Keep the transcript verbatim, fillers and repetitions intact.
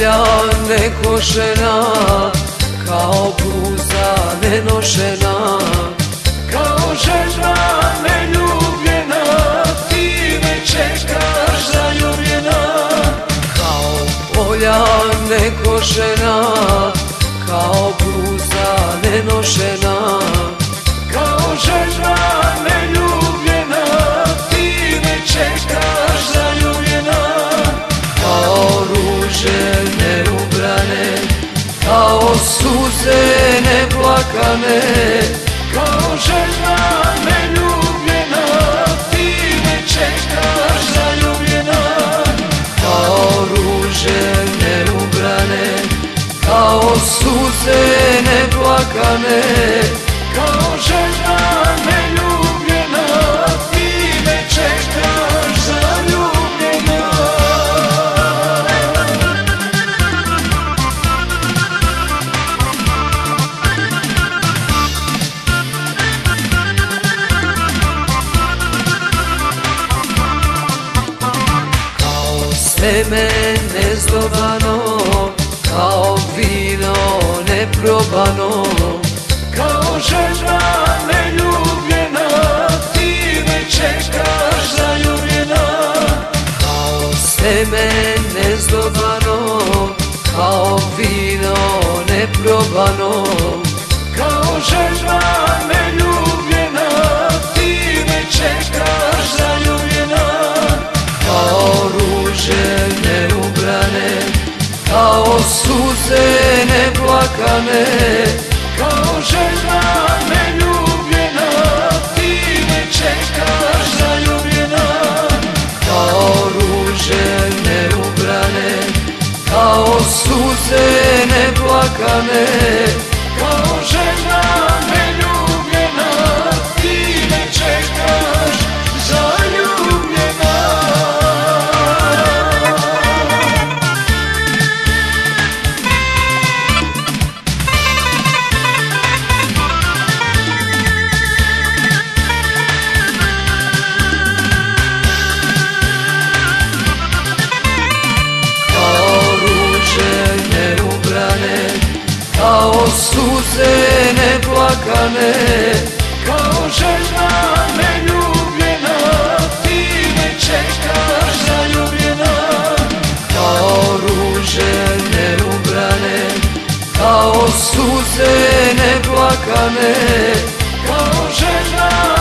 polja nekošena, kao bluza nenošena, kao žena neljubljena, ti me čekaš zaljubljena. kao polja nekošena, kao bluza nenošena, kao žena neljubljena, ti me čekaš zaljubljena. kao ruže neubrane, kao suze neplakane, kao žena neljubljena, ti me čekaš zaljubljena. kao ruže neubrane, kao suze neplakane, kao žena neljubljena, ti me čekaš zaljubljena. Seme nezdobano, kao vino neprobano, kao žena neljubljena, ti me čekaš zaljubljena. kao seme nezdobano, kao vino neprobano, kao žena neljubljena, ti me čekaš zaljubljena. kao ruže neubrane, kao suze neplakane, kao žena neljubljena, ti me čekaš zaljubljena. kao ruže neubrane, kao suze neplakane, kao žena neljubljena, ti me čekaš zaljubljena. kao suze neplakane, kao žena neljubljena, ti me čekaš zaljubljena. kao ruže neubrane, kao suze neplakane, kao žena